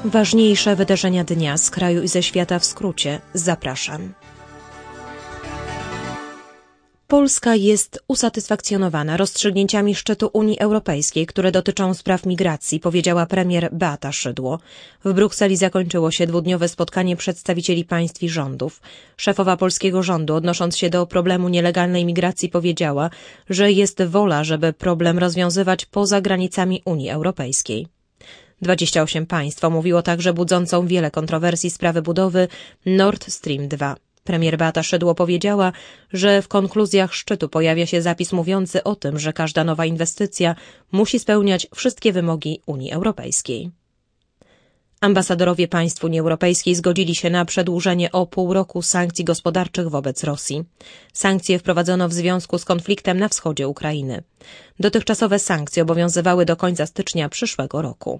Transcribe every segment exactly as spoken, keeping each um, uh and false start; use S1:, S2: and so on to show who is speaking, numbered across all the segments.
S1: Ważniejsze wydarzenia dnia z kraju i ze świata w skrócie. Zapraszam. Polska jest usatysfakcjonowana rozstrzygnięciami szczytu Unii Europejskiej, które dotyczą spraw migracji, powiedziała premier Beata Szydło. W Brukseli zakończyło się dwudniowe spotkanie przedstawicieli państw i rządów. Szefowa polskiego rządu, odnosząc się do problemu nielegalnej migracji, powiedziała, że jest wola, żeby problem rozwiązywać poza granicami Unii Europejskiej. dwadzieścia osiem państw omówiło także budzącą wiele kontrowersji sprawę budowy Nord Stream dwa. Premier Beata Szydło powiedziała, że w konkluzjach szczytu pojawia się zapis mówiący o tym, że każda nowa inwestycja musi spełniać wszystkie wymogi Unii Europejskiej. Ambasadorowie państw Unii Europejskiej zgodzili się na przedłużenie o pół roku sankcji gospodarczych wobec Rosji. Sankcje wprowadzono w związku z konfliktem na wschodzie Ukrainy. Dotychczasowe sankcje obowiązywały do końca stycznia przyszłego roku.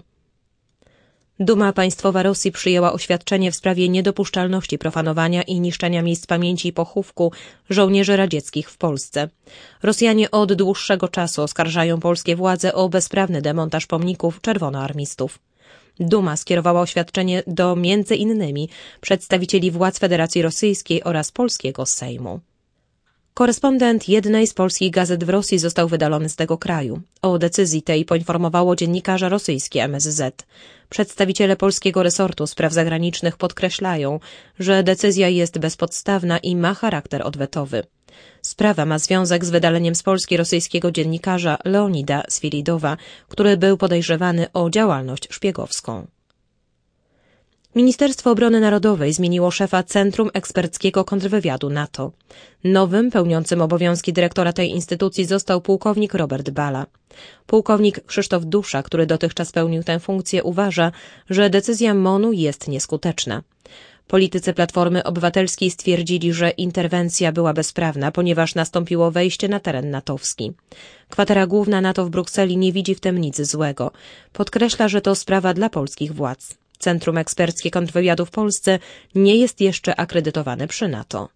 S1: Duma Państwowa Rosji przyjęła oświadczenie w sprawie niedopuszczalności profanowania i niszczenia miejsc pamięci i pochówku żołnierzy radzieckich w Polsce. Rosjanie od dłuższego czasu oskarżają polskie władze o bezprawny demontaż pomników czerwonoarmistów. Duma skierowała oświadczenie do między innymi przedstawicieli władz Federacji Rosyjskiej oraz polskiego Sejmu. Korespondent jednej z polskich gazet w Rosji został wydalony z tego kraju. O decyzji tej poinformowało dziennikarza rosyjskie M S Z. Przedstawiciele polskiego resortu spraw zagranicznych podkreślają, że decyzja jest bezpodstawna i ma charakter odwetowy. Sprawa ma związek z wydaleniem z Polski rosyjskiego dziennikarza Leonida Swiridowa, który był podejrzewany o działalność szpiegowską. Ministerstwo Obrony Narodowej zmieniło szefa Centrum Eksperckiego Kontrwywiadu NATO. Nowym, pełniącym obowiązki dyrektora tej instytucji został pułkownik Robert Bala. Pułkownik Krzysztof Dusza, który dotychczas pełnił tę funkcję, uważa, że decyzja MON-u jest nieskuteczna. Politycy Platformy Obywatelskiej stwierdzili, że interwencja była bezprawna, ponieważ nastąpiło wejście na teren natowski. Kwatera Główna NATO w Brukseli nie widzi w tym nic złego. Podkreśla, że to sprawa dla polskich władz. Centrum Eksperckie Kontrwywiadu w Polsce nie jest jeszcze akredytowane przy NATO.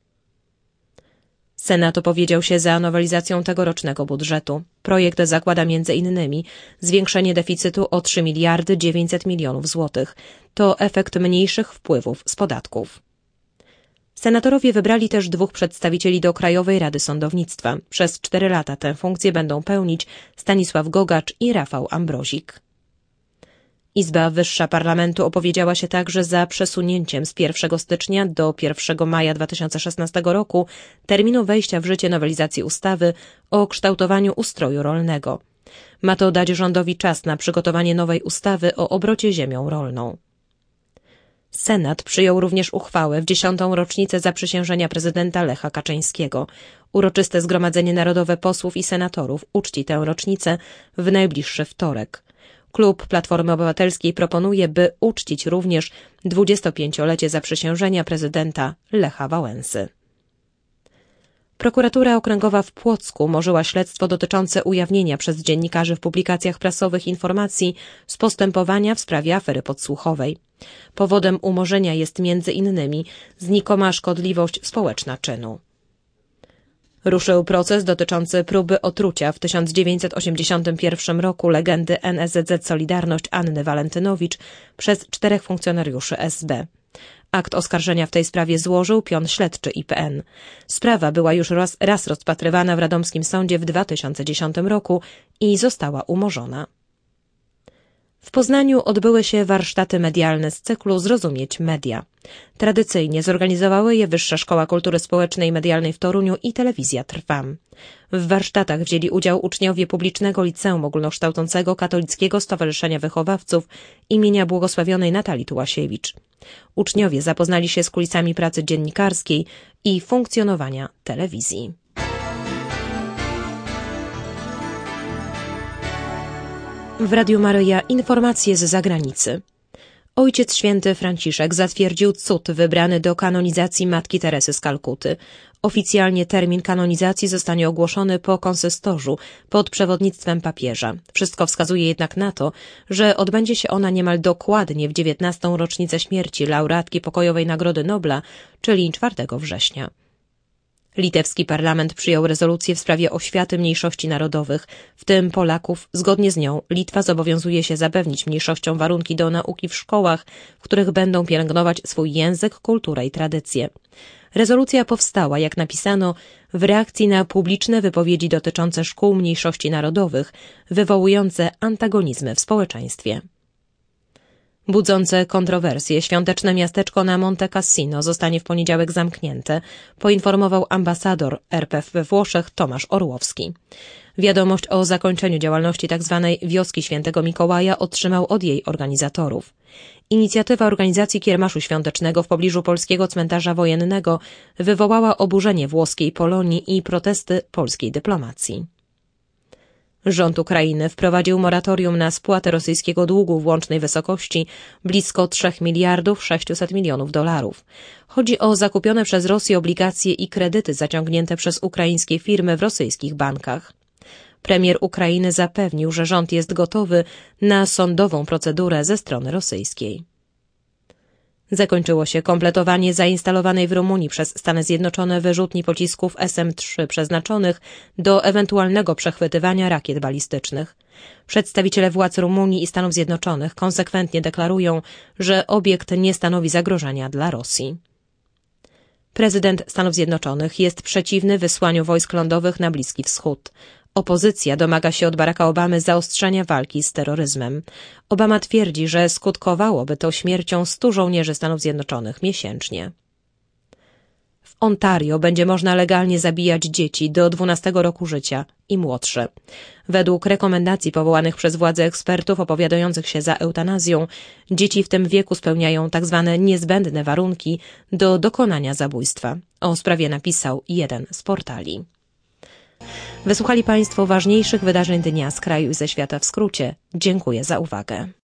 S1: Senat opowiedział się za nowelizacją tegorocznego budżetu. Projekt zakłada między innymi zwiększenie deficytu o trzy miliardy dziewięćset milionów złotych. To efekt mniejszych wpływów z podatków. Senatorowie wybrali też dwóch przedstawicieli do Krajowej Rady Sądownictwa. Przez cztery lata tę funkcję będą pełnić Stanisław Gogacz i Rafał Ambrozik. Izba Wyższa Parlamentu opowiedziała się także za przesunięciem z pierwszego stycznia do pierwszego maja dwa tysiące szesnastego roku terminu wejścia w życie nowelizacji ustawy o kształtowaniu ustroju rolnego. Ma to dać rządowi czas na przygotowanie nowej ustawy o obrocie ziemią rolną. Senat przyjął również uchwałę w dziesiątą rocznicę zaprzysiężenia prezydenta Lecha Kaczyńskiego. Uroczyste Zgromadzenie Narodowe Posłów i Senatorów uczci tę rocznicę w najbliższy wtorek. Klub Platformy Obywatelskiej proponuje, by uczcić również dwudziestopięciolecie zaprzysiężenia prezydenta Lecha Wałęsy. Prokuratura Okręgowa w Płocku umorzyła śledztwo dotyczące ujawnienia przez dziennikarzy w publikacjach prasowych informacji z postępowania w sprawie afery podsłuchowej. Powodem umorzenia jest między innymi znikoma szkodliwość społeczna czynu. Ruszył proces dotyczący próby otrucia w tysiąc dziewięćset osiemdziesiątym pierwszym roku legendy N S Z Z Solidarność Anny Walentynowicz przez czterech funkcjonariuszy S B. Akt oskarżenia w tej sprawie złożył pion śledczy I P N. Sprawa była już raz, raz rozpatrywana w radomskim sądzie w dwa tysiące dziesiątym roku i została umorzona. W Poznaniu odbyły się warsztaty medialne z cyklu Zrozumieć Media. Tradycyjnie zorganizowały je Wyższa Szkoła Kultury Społecznej i Medialnej w Toruniu i Telewizja Trwam. W warsztatach wzięli udział uczniowie Publicznego Liceum Ogólnokształcącego Katolickiego Stowarzyszenia Wychowawców imienia błogosławionej Natalii Tułasiewicz. Uczniowie zapoznali się z kulisami pracy dziennikarskiej i funkcjonowania telewizji. W Radiu Maryja informacje z zagranicy. Ojciec Święty Franciszek zatwierdził cud wybrany do kanonizacji Matki Teresy z Kalkuty. Oficjalnie termin kanonizacji zostanie ogłoszony po konsystorzu pod przewodnictwem papieża. Wszystko wskazuje jednak na to, że odbędzie się ona niemal dokładnie w dziewiętnastą rocznicę śmierci laureatki Pokojowej Nagrody Nobla, czyli czwartego września. Litewski parlament przyjął rezolucję w sprawie oświaty mniejszości narodowych, w tym Polaków. Zgodnie z nią Litwa zobowiązuje się zapewnić mniejszościom warunki do nauki w szkołach, w których będą pielęgnować swój język, kulturę i tradycje. Rezolucja powstała, jak napisano, w reakcji na publiczne wypowiedzi dotyczące szkół mniejszości narodowych, wywołujące antagonizmy w społeczeństwie. Budzące kontrowersje świąteczne miasteczko na Monte Cassino zostanie w poniedziałek zamknięte, poinformował ambasador R P we Włoszech Tomasz Orłowski. Wiadomość o zakończeniu działalności tzw. Wioski Świętego Mikołaja otrzymał od jej organizatorów. Inicjatywa organizacji kiermaszu świątecznego w pobliżu polskiego cmentarza wojennego wywołała oburzenie włoskiej Polonii i protesty polskiej dyplomacji. Rząd Ukrainy wprowadził moratorium na spłatę rosyjskiego długu w łącznej wysokości blisko trzech miliardów sześciuset milionów dolarów. Chodzi o zakupione przez Rosję obligacje i kredyty zaciągnięte przez ukraińskie firmy w rosyjskich bankach. Premier Ukrainy zapewnił, że rząd jest gotowy na sądową procedurę ze strony rosyjskiej. Zakończyło się kompletowanie zainstalowanej w Rumunii przez Stany Zjednoczone wyrzutni pocisków S M trzy przeznaczonych do ewentualnego przechwytywania rakiet balistycznych. Przedstawiciele władz Rumunii i Stanów Zjednoczonych konsekwentnie deklarują, że obiekt nie stanowi zagrożenia dla Rosji. Prezydent Stanów Zjednoczonych jest przeciwny wysłaniu wojsk lądowych na Bliski Wschód. Opozycja domaga się od Baracka Obamy zaostrzenia walki z terroryzmem. Obama twierdzi, że skutkowałoby to śmiercią stu żołnierzy Stanów Zjednoczonych miesięcznie. W Ontario będzie można legalnie zabijać dzieci do dwunastego roku życia i młodsze. Według rekomendacji powołanych przez władze ekspertów opowiadających się za eutanazją, dzieci w tym wieku spełniają tzw. niezbędne warunki do dokonania zabójstwa. O sprawie napisał jeden z portali. Wysłuchali Państwo ważniejszych wydarzeń dnia z kraju i ze świata w skrócie. Dziękuję za uwagę.